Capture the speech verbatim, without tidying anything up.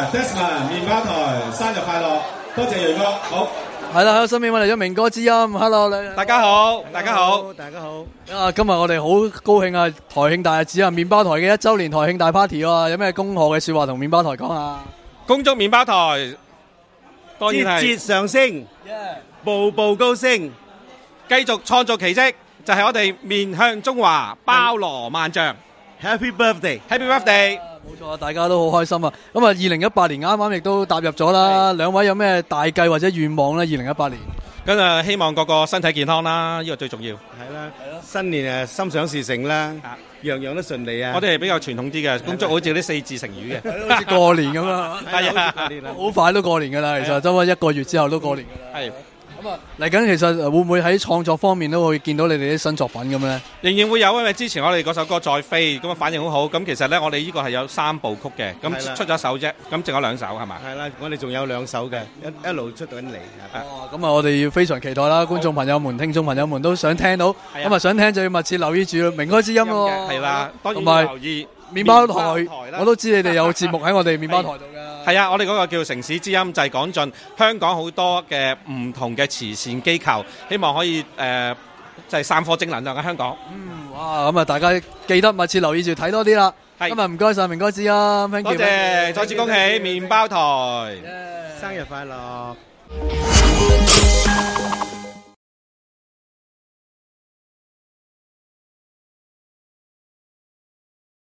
Desmond 麵包台生日快樂，多謝楊哥。好， 係啦，喺身邊我嚟咗明哥之音 ，Hello 你。 大家好，大家好， 大家好。 啊，今日我哋好高興啊！台慶大日子啊，麵包台嘅一週年台慶大 party 啊，有咩恭賀嘅説話同麵包台講啊？ 恭祝麵包台當然係節節上升，步步高升， 繼續創造奇蹟，就係我哋面向中華，包羅萬象。 Happy birthday，Happy birthday！ 冇錯啊，大家都好開心啊！咁啊，二零一八年啱啱亦都踏入咗啦，兩位有咩大計或者願望咧？二零一八年， 咁啊，希望個個身體健康啦，呢個最重要。 係啦，新年誒心想事成啦，樣樣都順利啊！ 我哋係比較傳統啲嘅，恭祝好似啲四字成語嘅， 好似過年咁啊！ 係啊， 好快都過年㗎啦，其實真係一個月之後都過年㗎啦。 係。 咁啊，嚟緊其實會唔會喺創作方面都會見到你哋啲新作品咁咧？ 仍然會有，因為之前我哋嗰首歌再飛咁啊反應好好，咁其實咧我哋呢個係有三部曲嘅，咁出咗一首啫，咁剩有兩首係嘛？ 係啦，我哋仲有兩首嘅，一一路出緊嚟。 哦，咁啊，我哋要非常期待啦，觀眾朋友們、聽眾朋友們都想聽到，咁啊想聽就要密切留意住明開之音喎。 係啦，當然同埋留意麵包台，我都知你哋有節目喺我哋麵包台度嘅。 係啊，我哋嗰個叫城市之音，就係講盡香港好多嘅唔同嘅慈善機構，希望可以誒，就係散播正能量嘅香港。 嗯，哇！咁啊，大家記得密切留意住睇多啲啦。今日唔該曬明哥之音，多謝，再次恭喜麵包台， 生日快樂！